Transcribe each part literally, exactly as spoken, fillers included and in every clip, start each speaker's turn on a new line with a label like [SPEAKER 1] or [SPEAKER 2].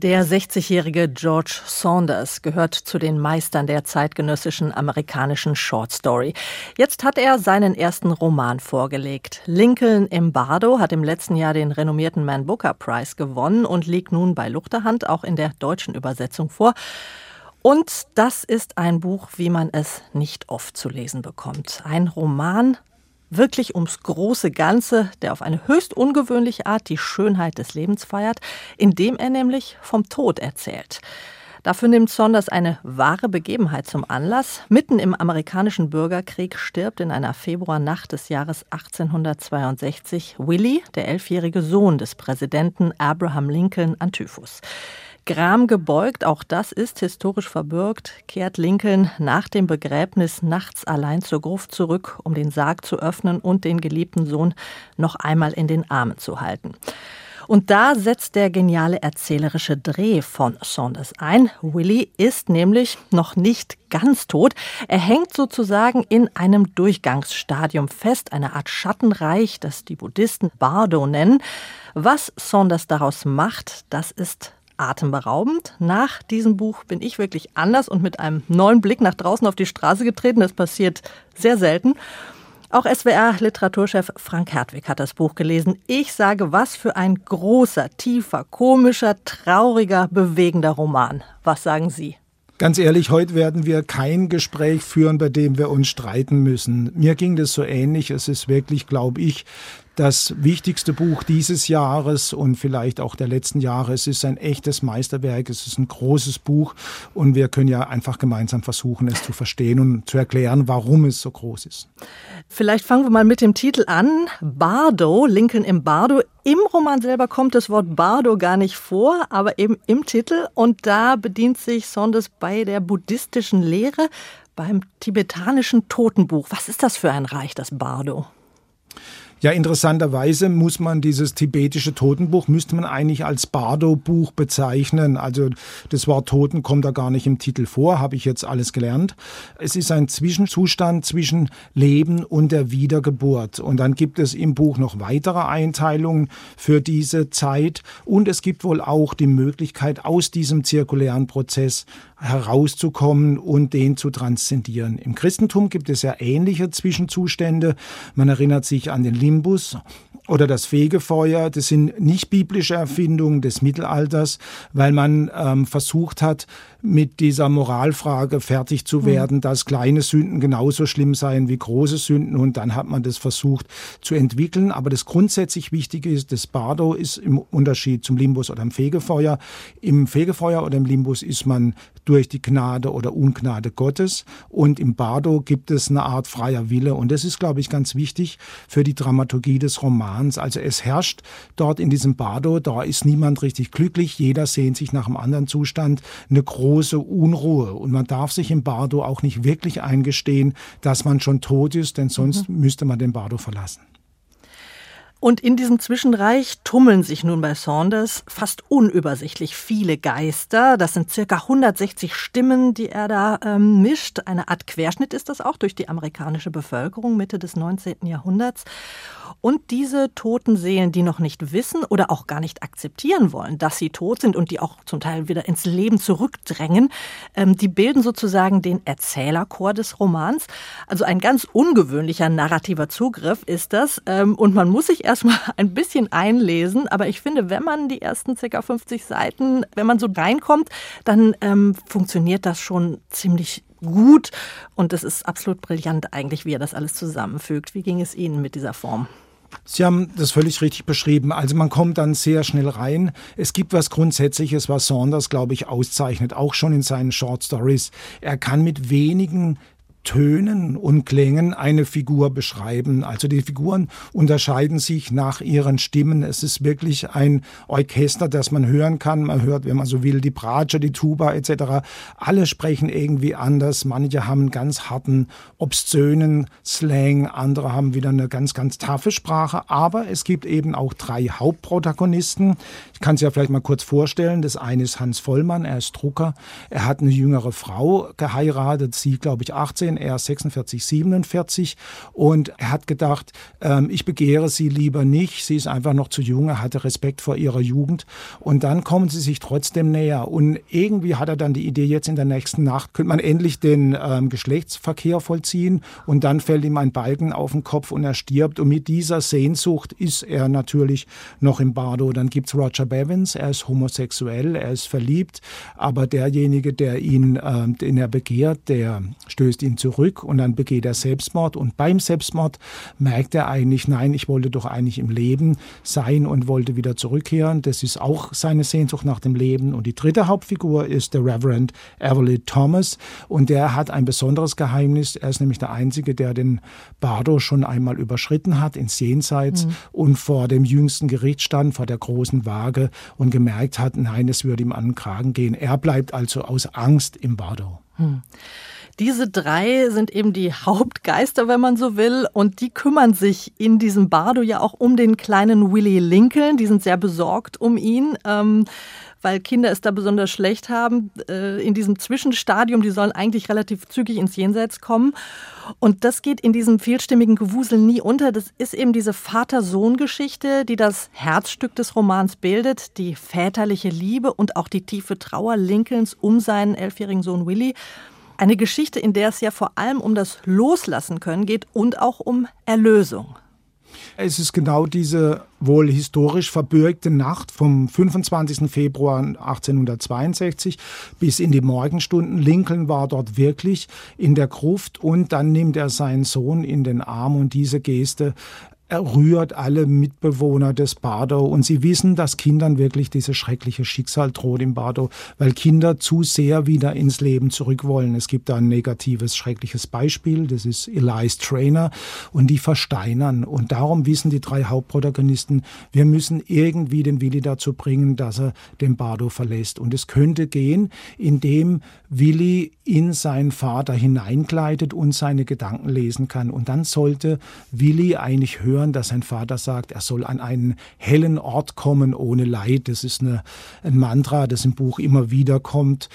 [SPEAKER 1] Der sechzigjährige George Saunders gehört zu den Meistern der zeitgenössischen amerikanischen Short Story. Jetzt hat er seinen ersten Roman vorgelegt. Lincoln im Bardo hat im letzten Jahr den renommierten Man Booker Prize gewonnen und liegt nun bei Luchterhand auch in der deutschen Übersetzung vor. Und das ist ein Buch, wie man es nicht oft zu lesen bekommt. Ein Roman wirklich ums große Ganze, der auf eine höchst ungewöhnliche Art die Schönheit des Lebens feiert, indem er nämlich vom Tod erzählt. Dafür nimmt Saunders eine wahre Begebenheit zum Anlass. Mitten im amerikanischen Bürgerkrieg stirbt in einer Februarnacht des Jahres achtzehnhundertzweiundsechzig Willie, der elfjährige Sohn des Präsidenten Abraham Lincoln, an Typhus. Gram gebeugt, auch das ist historisch verbürgt, kehrt Lincoln nach dem Begräbnis nachts allein zur Gruft zurück, um den Sarg zu öffnen und den geliebten Sohn noch einmal in den Armen zu halten. Und da setzt der geniale erzählerische Dreh von Saunders ein. Willie ist nämlich noch nicht ganz tot. Er hängt sozusagen in einem Durchgangsstadium fest, eine Art Schattenreich, das die Buddhisten Bardo nennen. Was Saunders daraus macht, das ist atemberaubend. Nach diesem Buch bin ich wirklich anders und mit einem neuen Blick nach draußen auf die Straße getreten. Das passiert sehr selten. Auch S W R-Literaturchef Frank Hertwig hat das Buch gelesen. Ich sage, was für ein großer, tiefer, komischer, trauriger, bewegender Roman. Was sagen Sie?
[SPEAKER 2] Ganz ehrlich, heute werden wir kein Gespräch führen, bei dem wir uns streiten müssen. Mir ging das so ähnlich. Es ist wirklich, glaube ich, das wichtigste Buch dieses Jahres und vielleicht auch der letzten Jahre. Es ist ein echtes Meisterwerk, es ist ein großes Buch und wir können ja einfach gemeinsam versuchen, es zu verstehen und zu erklären, warum es so groß ist.
[SPEAKER 1] Vielleicht fangen wir mal mit dem Titel an. Bardo, Lincoln im Bardo. Im Roman selber kommt das Wort Bardo gar nicht vor, aber eben im Titel. Und da bedient sich Saunders bei der buddhistischen Lehre, beim tibetanischen Totenbuch. Was ist das für ein Reich, das Bardo?
[SPEAKER 2] Ja, interessanterweise muss man dieses tibetische Totenbuch, müsste man eigentlich als Bardo-Buch bezeichnen. Also das Wort Toten kommt da gar nicht im Titel vor, habe ich jetzt alles gelernt. Es ist ein Zwischenzustand zwischen Leben und der Wiedergeburt. Und dann gibt es im Buch noch weitere Einteilungen für diese Zeit. Und es gibt wohl auch die Möglichkeit, aus diesem zirkulären Prozess herauszukommen und den zu transzendieren. Im Christentum gibt es ja ähnliche Zwischenzustände. Man erinnert sich an den Limbus oder das Fegefeuer. Das sind nicht biblische Erfindungen des Mittelalters, weil man ähm, versucht hat, mit dieser Moralfrage fertig zu werden, mhm. dass kleine Sünden genauso schlimm seien wie große Sünden. Und dann hat man das versucht zu entwickeln. Aber das grundsätzlich Wichtige ist, das Bardo ist im Unterschied zum Limbus oder im Fegefeuer. Im Fegefeuer oder im Limbus ist man durch die Gnade oder Ungnade Gottes. Und im Bardo gibt es eine Art freier Wille. Und das ist, glaube ich, ganz wichtig für die Dramaturgie des Romans. Also es herrscht dort in diesem Bardo, da ist niemand richtig glücklich. Jeder sehnt sich nach einem anderen Zustand, eine große Unruhe. Und man darf sich im Bardo auch nicht wirklich eingestehen, dass man schon tot ist, denn sonst mhm. müsste man den Bardo verlassen.
[SPEAKER 1] Und in diesem Zwischenreich tummeln sich nun bei Saunders fast unübersichtlich viele Geister. Das sind circa hundertsechzig Stimmen, die er da ähm, mischt. Eine Art Querschnitt ist das auch durch die amerikanische Bevölkerung Mitte des neunzehnten Jahrhunderts. Und diese toten Seelen, die noch nicht wissen oder auch gar nicht akzeptieren wollen, dass sie tot sind und die auch zum Teil wieder ins Leben zurückdrängen, ähm, die bilden sozusagen den Erzählerchor des Romans. Also ein ganz ungewöhnlicher narrativer Zugriff ist das. Ähm, und man muss sich erstmal ein bisschen einlesen. Aber ich finde, wenn man die ersten ca. fünfzig Seiten, wenn man so reinkommt, dann ähm, funktioniert das schon ziemlich gut. Und es ist absolut brillant eigentlich, wie er das alles zusammenfügt. Wie ging es Ihnen mit dieser Form?
[SPEAKER 2] Sie haben das völlig richtig beschrieben. Also man kommt dann sehr schnell rein. Es gibt was Grundsätzliches, was Saunders, glaube ich, auszeichnet, auch schon in seinen Short Stories. Er kann mit wenigen Tönen und Klängen eine Figur beschreiben. Also die Figuren unterscheiden sich nach ihren Stimmen. Es ist wirklich ein Orchester, das man hören kann. Man hört, wenn man so will, die Bratsche, die Tuba et cetera. Alle sprechen irgendwie anders. Manche haben einen ganz harten, obszönen Slang. Andere haben wieder eine ganz, ganz taffe Sprache. Aber es gibt eben auch drei Hauptprotagonisten. Ich kann es ja vielleicht mal kurz vorstellen. Das eine ist Hans Vollmann. Er ist Drucker. Er hat eine jüngere Frau geheiratet. Sie, glaube ich, achtzehn. vierzehn, er sechsundvierzig, siebenundvierzig. Und er hat gedacht, ähm, ich begehre sie lieber nicht. Sie ist einfach noch zu jung. Er hatte Respekt vor ihrer Jugend. Und dann kommen sie sich trotzdem näher. Und irgendwie hat er dann die Idee, jetzt in der nächsten Nacht könnte man endlich den ähm, Geschlechtsverkehr vollziehen. Und dann fällt ihm ein Balken auf den Kopf und er stirbt. Und mit dieser Sehnsucht ist er natürlich noch im Bardo. Dann gibt's Roger Bevins. Er ist homosexuell, er ist verliebt. Aber derjenige, der ihn, äh, den er begehrt, der stößt ihn zurück. Und dann begeht er Selbstmord. Und beim Selbstmord merkt er eigentlich, nein, ich wollte doch eigentlich im Leben sein und wollte wieder zurückkehren. Das ist auch seine Sehnsucht nach dem Leben. Und die dritte Hauptfigur ist der Reverend Everett Thomas. Und der hat ein besonderes Geheimnis. Er ist nämlich der Einzige, der den Bardo schon einmal überschritten hat ins Jenseits mhm. und vor dem jüngsten Gericht stand, vor der großen Waage und gemerkt hat, nein, es würde ihm an den Kragen gehen. Er bleibt also aus Angst im Bardo.
[SPEAKER 1] Hm. Diese drei sind eben die Hauptgeister, wenn man so will, und die kümmern sich in diesem Bardo ja auch um den kleinen Willie Lincoln. Die sind sehr besorgt um ihn, ähm, weil Kinder es da besonders schlecht haben äh, in diesem Zwischenstadium. Die sollen eigentlich relativ zügig ins Jenseits kommen. Und das geht in diesem vielstimmigen Gewusel nie unter. Das ist eben diese Vater-Sohn-Geschichte, die das Herzstück des Romans bildet, die väterliche Liebe und auch die tiefe Trauer Lincolns um seinen elfjährigen Sohn Willie. Eine Geschichte, in der es ja vor allem um das Loslassen können geht und auch um Erlösung.
[SPEAKER 2] Es ist genau diese wohl historisch verbürgte Nacht vom fünfundzwanzigsten Februar achtzehnhundertzweiundsechzig bis in die Morgenstunden. Lincoln war dort wirklich in der Gruft und dann nimmt er seinen Sohn in den Arm und diese Geste rührt alle Mitbewohner des Bardo und sie wissen, dass Kindern wirklich dieses schreckliche Schicksal droht im Bardo, weil Kinder zu sehr wieder ins Leben zurück wollen. Es gibt da ein negatives, schreckliches Beispiel, das ist Elias Traynor und die versteinern und darum wissen die drei Hauptprotagonisten, wir müssen irgendwie den Willi dazu bringen, dass er den Bardo verlässt und es könnte gehen, indem Willi in seinen Vater hineingleitet und seine Gedanken lesen kann und dann sollte Willi eigentlich hören, dass sein Vater sagt, er soll an einen hellen Ort kommen ohne Leid. Das ist eine, ein Mantra, das im Buch immer wieder kommt.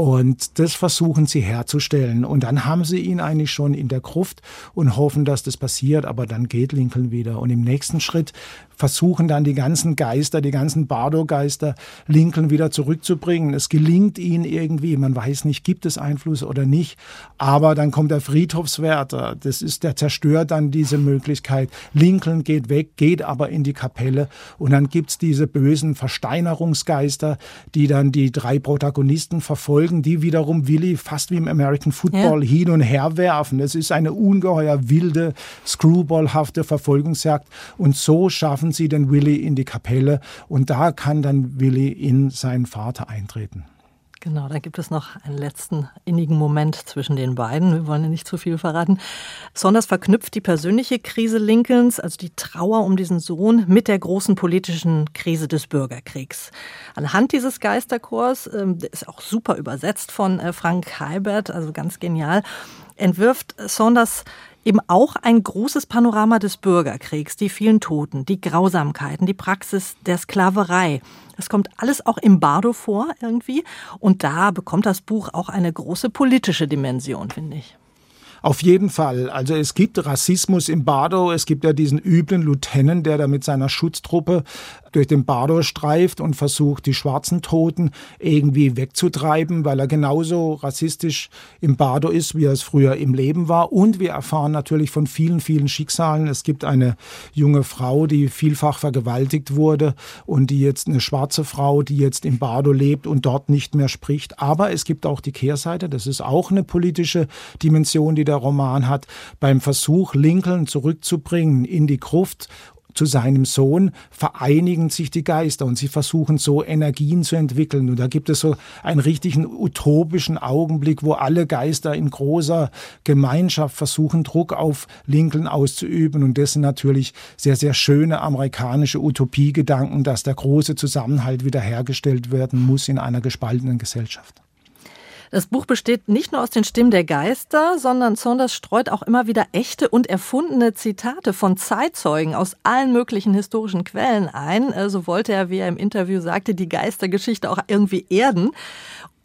[SPEAKER 2] Und das versuchen sie herzustellen. Und dann haben sie ihn eigentlich schon in der Gruft und hoffen, dass das passiert. Aber dann geht Lincoln wieder. Und im nächsten Schritt versuchen dann die ganzen Geister, die ganzen Bardo-Geister, Lincoln wieder zurückzubringen. Es gelingt ihnen irgendwie. Man weiß nicht, gibt es Einfluss oder nicht. Aber dann kommt der Friedhofswärter. Das ist, der zerstört dann diese Möglichkeit. Lincoln geht weg, geht aber in die Kapelle. Und dann gibt's diese bösen Versteinerungsgeister, die dann die drei Protagonisten verfolgen, die wiederum Willi fast wie im American Football ja. hin und her werfen. Es ist eine ungeheuer wilde, screwballhafte Verfolgungsjagd. Und so schaffen sie den Willi in die Kapelle. Und da kann dann Willi in seinen Vater eintreten.
[SPEAKER 1] Genau, da gibt es noch einen letzten innigen Moment zwischen den beiden. Wir wollen ja nicht zu viel verraten. Saunders verknüpft die persönliche Krise Lincolns, also die Trauer um diesen Sohn, mit der großen politischen Krise des Bürgerkriegs. Anhand dieses Geisterchors, der ist auch super übersetzt von Frank Heibert, also ganz genial, entwirft Saunders eben auch ein großes Panorama des Bürgerkriegs, die vielen Toten, die Grausamkeiten, die Praxis der Sklaverei. Das kommt alles auch im Bardo vor irgendwie. Und da bekommt das Buch auch eine große politische Dimension, finde ich.
[SPEAKER 2] Auf jeden Fall. Also es gibt Rassismus im Bardo. Es gibt ja diesen üblen Lieutenant, der da mit seiner Schutztruppe durch den Bardo streift und versucht, die schwarzen Toten irgendwie wegzutreiben, weil er genauso rassistisch im Bardo ist, wie er es früher im Leben war. Und wir erfahren natürlich von vielen, vielen Schicksalen. Es gibt eine junge Frau, die vielfach vergewaltigt wurde und die jetzt eine schwarze Frau, die jetzt im Bardo lebt und dort nicht mehr spricht. Aber es gibt auch die Kehrseite. Das ist auch eine politische Dimension, die der Roman hat. Beim Versuch, Lincoln zurückzubringen in die Gruft zu seinem Sohn, vereinigen sich die Geister und sie versuchen so Energien zu entwickeln. Und da gibt es so einen richtigen utopischen Augenblick, wo alle Geister in großer Gemeinschaft versuchen, Druck auf Lincoln auszuüben. Und das sind natürlich sehr, sehr schöne amerikanische Utopiegedanken, dass der große Zusammenhalt wiederhergestellt werden muss in einer gespaltenen Gesellschaft.
[SPEAKER 1] Das Buch besteht nicht nur aus den Stimmen der Geister, sondern Saunders streut auch immer wieder echte und erfundene Zitate von Zeitzeugen aus allen möglichen historischen Quellen ein. So wollte er, wie er im Interview sagte, die Geistergeschichte auch irgendwie erden.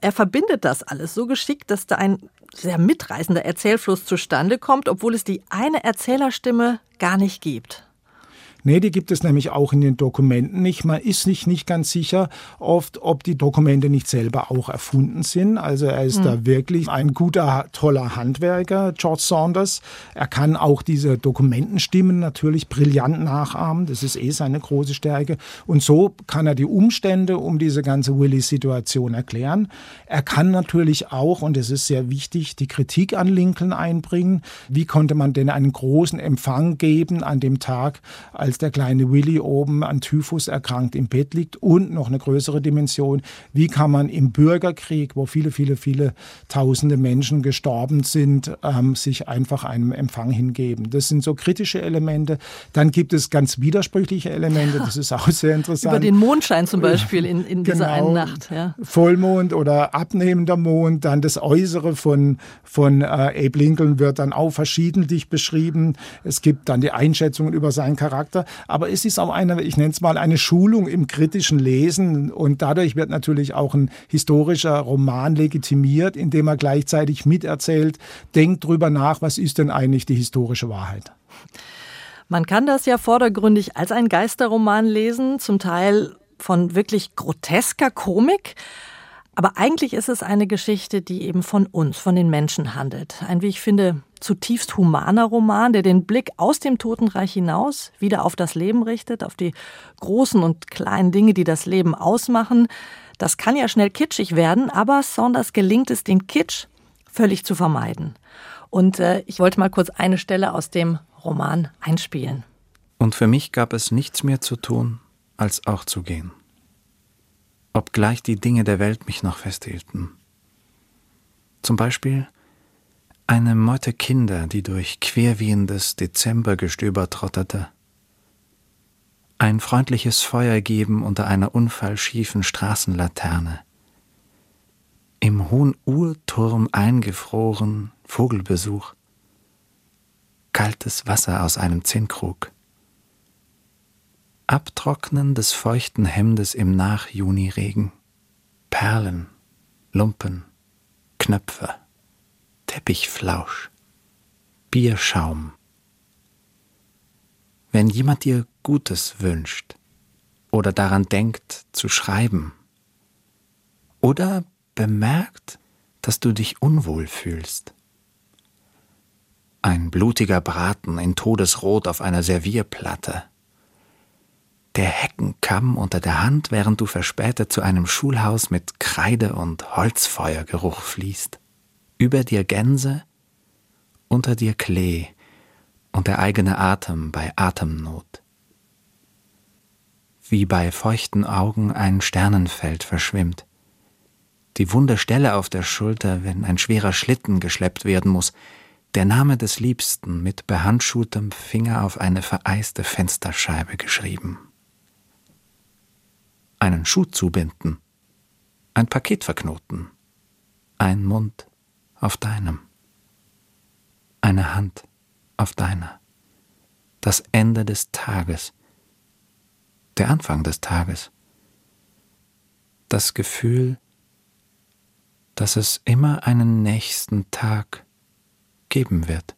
[SPEAKER 1] er verbindet das alles so geschickt, dass da ein sehr mitreißender Erzählfluss zustande kommt, obwohl es die eine Erzählerstimme gar nicht gibt.
[SPEAKER 2] Nee, die gibt es nämlich auch in den Dokumenten nicht. Man ist sich nicht ganz sicher oft, ob die Dokumente nicht selber auch erfunden sind. Also er ist mhm. da wirklich ein guter, toller Handwerker, George Saunders. Er kann auch diese Dokumentenstimmen natürlich brillant nachahmen. Das ist eh seine große Stärke. Und so kann er die Umstände um diese ganze Willis-Situation erklären. Er kann natürlich auch, und das ist sehr wichtig, die Kritik an Lincoln einbringen. Wie konnte man denn einen großen Empfang geben an dem Tag, als der kleine Willy oben an Typhus erkrankt im Bett liegt, und noch eine größere Dimension, wie kann man im Bürgerkrieg, wo viele, viele, viele tausende Menschen gestorben sind, ähm, sich einfach einem Empfang hingeben. Das sind so kritische Elemente. Dann gibt es ganz widersprüchliche Elemente, das ist auch sehr interessant.
[SPEAKER 1] Über den Mondschein zum Beispiel in, in dieser
[SPEAKER 2] genau,
[SPEAKER 1] einen Nacht. Ja.
[SPEAKER 2] Vollmond oder abnehmender Mond, dann das Äußere von, von äh, Abe Lincoln wird dann auch verschiedentlich beschrieben. Es gibt dann die Einschätzungen über seinen Charakter. Aber es ist auch eine, ich nenne es mal, eine Schulung im kritischen Lesen, und dadurch wird natürlich auch ein historischer Roman legitimiert, indem er gleichzeitig miterzählt, denkt drüber nach, was ist denn eigentlich die historische Wahrheit.
[SPEAKER 1] Man kann das ja vordergründig als ein Geisterroman lesen, zum Teil von wirklich grotesker Komik. Aber eigentlich ist es eine Geschichte, die eben von uns, von den Menschen handelt. Ein, wie ich finde, zutiefst humaner Roman, der den Blick aus dem Totenreich hinaus wieder auf das Leben richtet, auf die großen und kleinen Dinge, die das Leben ausmachen. Das kann ja schnell kitschig werden, aber Saunders gelingt es, den Kitsch völlig zu vermeiden. Und äh, ich wollte mal kurz eine Stelle aus dem Roman einspielen.
[SPEAKER 3] Und für mich gab es nichts mehr zu tun, als auch zu gehen. Obgleich die Dinge der Welt mich noch festhielten. Zum Beispiel eine Meute Kinder, die durch querwehendes Dezembergestöber trottete. Ein freundliches Feuer geben unter einer unfallschiefen Straßenlaterne. Im hohen Uhrturm eingefroren, Vogelbesuch. Kaltes Wasser aus einem Zinnkrug. Abtrocknen des feuchten Hemdes im Nach-Juni-Regen. Perlen, Lumpen, Knöpfe, Teppichflausch, Bierschaum. Wenn jemand dir Gutes wünscht oder daran denkt, zu schreiben oder bemerkt, dass du dich unwohl fühlst. Ein blutiger Braten in Todesrot auf einer Servierplatte. Der Heckenkamm unter der Hand, während du verspätet zu einem Schulhaus mit Kreide und Holzfeuergeruch fließt. Über dir Gänse, unter dir Klee und der eigene Atem bei Atemnot. Wie bei feuchten Augen ein Sternenfeld verschwimmt. Die wunde Stelle auf der Schulter, wenn ein schwerer Schlitten geschleppt werden muss. Der Name des Liebsten mit behandschuhtem Finger auf eine vereiste Fensterscheibe geschrieben. Einen Schuh zubinden, ein Paket verknoten, ein Mund auf deinem, eine Hand auf deiner, das Ende des Tages, der Anfang des Tages, das Gefühl, dass es immer einen nächsten Tag geben wird.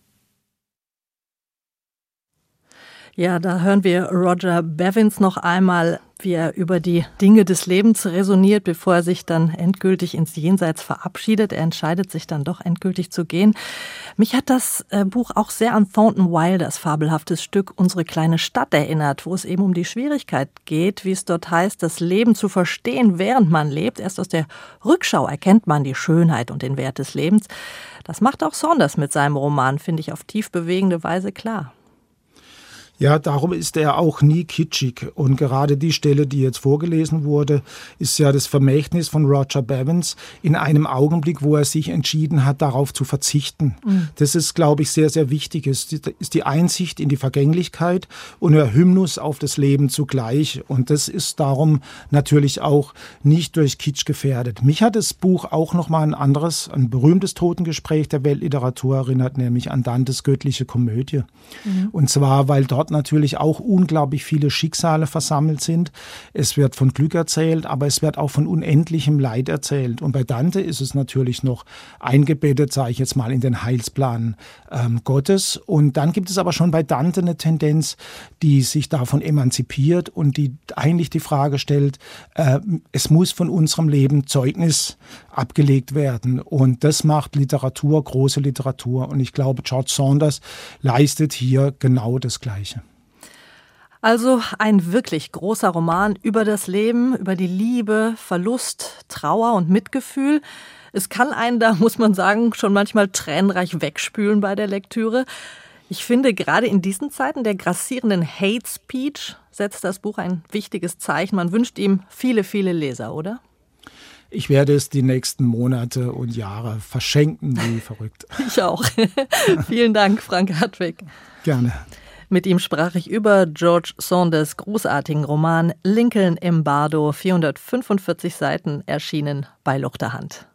[SPEAKER 1] Ja, da hören wir Roger Bevins noch einmal, wie er über die Dinge des Lebens resoniert, bevor er sich dann endgültig ins Jenseits verabschiedet. Er entscheidet sich dann doch endgültig zu gehen. Mich hat das Buch auch sehr an Thornton Wilders fabelhaftes Stück Unsere kleine Stadt erinnert, wo es eben um die Schwierigkeit geht, wie es dort heißt, das Leben zu verstehen, während man lebt. Erst aus der Rückschau erkennt man die Schönheit und den Wert des Lebens. Das macht auch Saunders mit seinem Roman, finde ich, auf tief bewegende Weise klar.
[SPEAKER 2] Ja, darum ist er auch nie kitschig. Und gerade die Stelle, die jetzt vorgelesen wurde, ist ja das Vermächtnis von Roger Bevins in einem Augenblick, wo er sich entschieden hat, darauf zu verzichten. Mhm. Das ist, glaube ich, sehr, sehr wichtig. Es ist die Einsicht in die Vergänglichkeit und der Hymnus auf das Leben zugleich. Und das ist darum natürlich auch nicht durch Kitsch gefährdet. Mich hat das Buch auch nochmal ein anderes, ein berühmtes Totengespräch der Weltliteratur erinnert, nämlich an Dantes Göttliche Komödie. Mhm. Und zwar, weil dort dort natürlich auch unglaublich viele Schicksale versammelt sind. Es wird von Glück erzählt, aber es wird auch von unendlichem Leid erzählt. Und bei Dante ist es natürlich noch eingebettet, sage ich jetzt mal, in den Heilsplan ähm, Gottes. Und dann gibt es aber schon bei Dante eine Tendenz, die sich davon emanzipiert und die eigentlich die Frage stellt, äh, es muss von unserem Leben Zeugnis abgelegt werden. Und das macht Literatur, große Literatur. Und ich glaube, George Saunders leistet hier genau das Gleiche.
[SPEAKER 1] Also ein wirklich großer Roman über das Leben, über die Liebe, Verlust, Trauer und Mitgefühl. Es kann einen, da muss man sagen, schon manchmal tränenreich wegspülen bei der Lektüre. Ich finde, gerade in diesen Zeiten der grassierenden Hate Speech setzt das Buch ein wichtiges Zeichen. Man wünscht ihm viele, viele Leser, oder?
[SPEAKER 2] Ich werde es die nächsten Monate und Jahre verschenken, wie verrückt.
[SPEAKER 1] Ich auch. Vielen Dank, Frank Hartwig.
[SPEAKER 2] Gerne.
[SPEAKER 1] Mit ihm sprach ich über George Saunders großartigen Roman Lincoln im Bardo, vierhundertfünfundvierzig Seiten, erschienen bei Luchterhand.